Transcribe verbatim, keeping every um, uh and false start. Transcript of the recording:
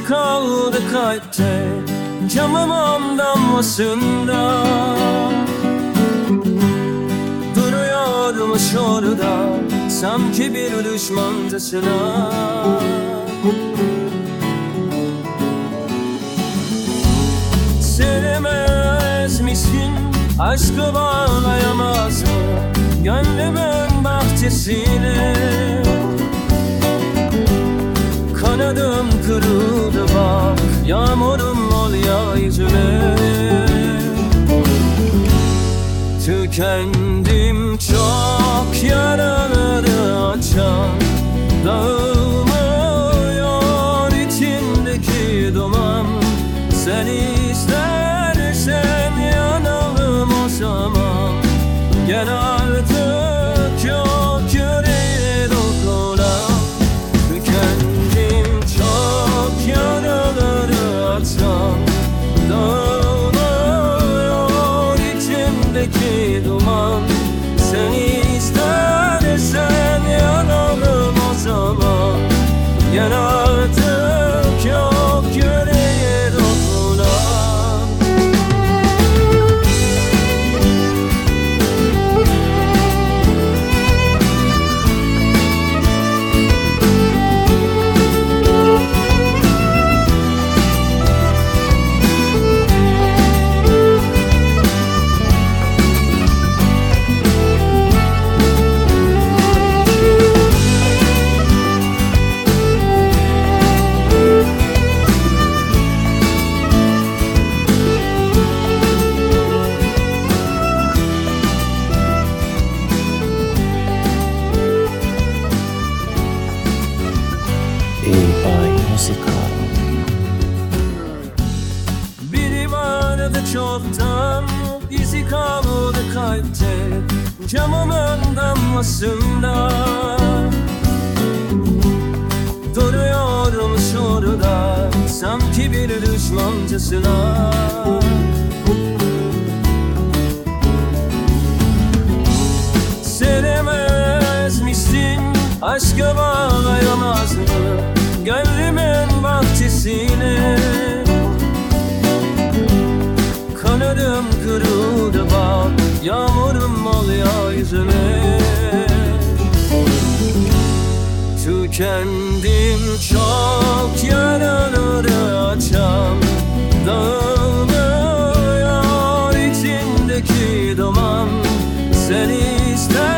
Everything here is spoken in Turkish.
İzi kaldı kalpte camımın damlasında. Duruyormuş orada sanki bir düşmancasına. Sevemez misin, aşkı bağlayamaz mı gönlümün bahçesine? Kanadım kırıldı bak, yağmurum ol ya yüzüme. Tükendim çok, yaraları açan dağılmıyor içindeki duman. Sen istersen yanalım o zaman. Gel artık yok yüreğe dokunan. Tükendim çok, yaraları açan dağılmıyor içimdeki duman. Sen istersen yanalım o zaman. Gel artık yok yüreğe dokunan. Ey Musical. Biri vardı çoktan, izi kaldı kalpte camımın damlasında. Duruyormuş orada sanki bir düşmancasına. Sevemez misin, aşka bağlayamaz mı gönlümün bahçesine? Kanadım kırıldı bak, yağmurum ol ya yüzüme. Tükendim çok, yaraları açan dağılmıyor içindeki duman. Sen ister